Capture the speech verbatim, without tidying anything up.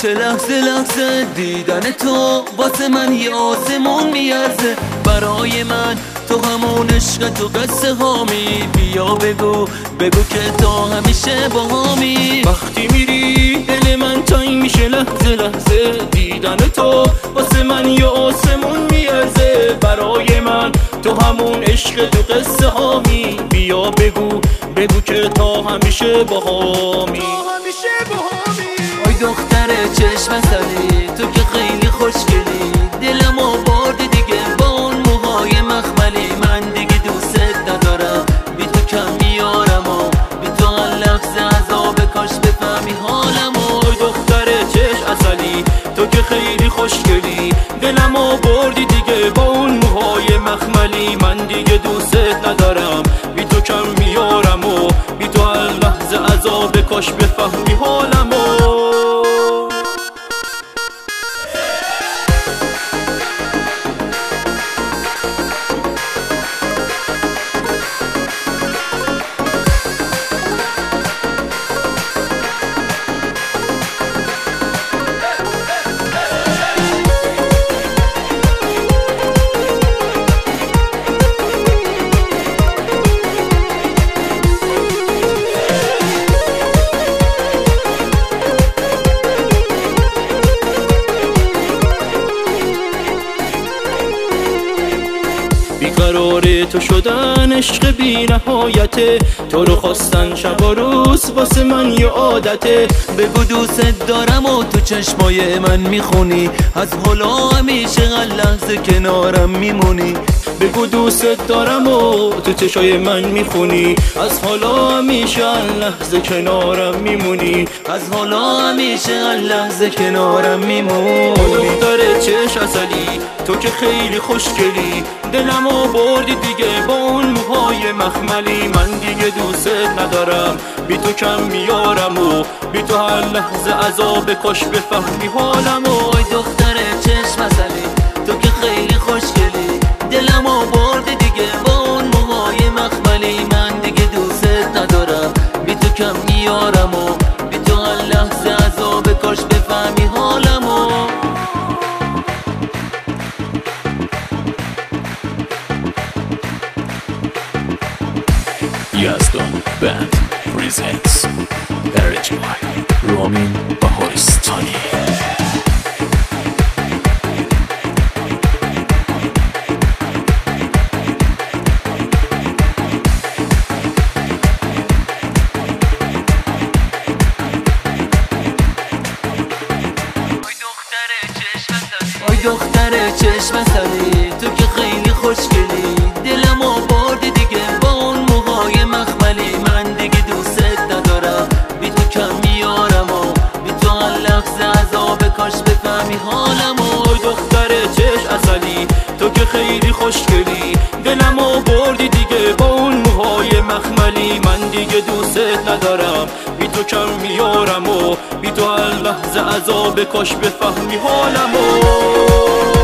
میشه لحظه لحظه دیدن تو واسه من یه آسمون میارزه. برای من تو همون عشق تو قصه هامی، بیا بگو بگو که تا همیشه با هامی. وقتی میری دل من تنگ میشه لحظه لحظه دیدن تو واسه من یه آسمون میارزه. برای من تو همون عشق تو قصه هامی، بیا بگو بگو که تا همیشه با هامی. آی دختر چشم سری تو که خیلی خوشگلی، دلمو بردی دیگه با اون موهای مخملی. من دیگه دوست ندارم بی تو کم میارم و بی تو هر لحظه عذاب کاش بفهمی حالمو. آی دختر چشم اصلی تو که خیلی خوشگلی، دلمو بردی دیگه با اون موهای مخملی. من دیگه دوست ندارم بی تو کم میارم و بی تو هر لحظه عذاب کاش بفهمی حالمو. بیقرار تو شدن عشق بی نهایته، تو رو خواستن شب و روز واسه من یه عادته. بگو دوست دارم و تو چشمای من میخونی، از حالا همیشه هر لحظه کنارم میمونی. بگو دوست دارم و تو چشای من میخونی، از حالا همیشه هر لحظه کنارم میمونی. از حالا همیشه هر لحظه کنارم میمونی. دختر چشم اصلی تو که خیلی خوشگلی، دلمو بردی دیگه با اون موهای مخملی. من دیگه دوست ندارم بی تو کم میارم و بی تو هر لحظه عذاب کاش بفهمی حالمو. آی دختر چشم اصلی تو که خیلی خوشگلی، دلمو بردی دیگه با اون موهای مخملی. من دیگه دوست ندارم بی تو کم میارم و بی تو هر لحظه عذاب کاش بفهمی حالمو. Yazdon Band presents Arranged by Ramin Bahoristani. آی دختر چشم سری تو که خیلی خوشگلی، دلمو بردی دیگه با اون موهای مخملی. من دیگه دوست ندارم بی تو کم میارم و بی تو هر لحظه عذاب کاش بفهمی حالمو. آی دختر چشم اصلی تو که خیلی خوشگلی، دلمو بردی دیگه با اون موهای مخملی. من دیگه دوست ندارم بی تو کم میارم و بی تو هر لحظه عذاب کاش بفهمی حالمو.